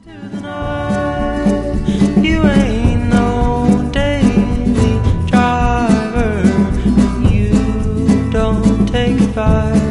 You ain't no daily driver. You don't take advice.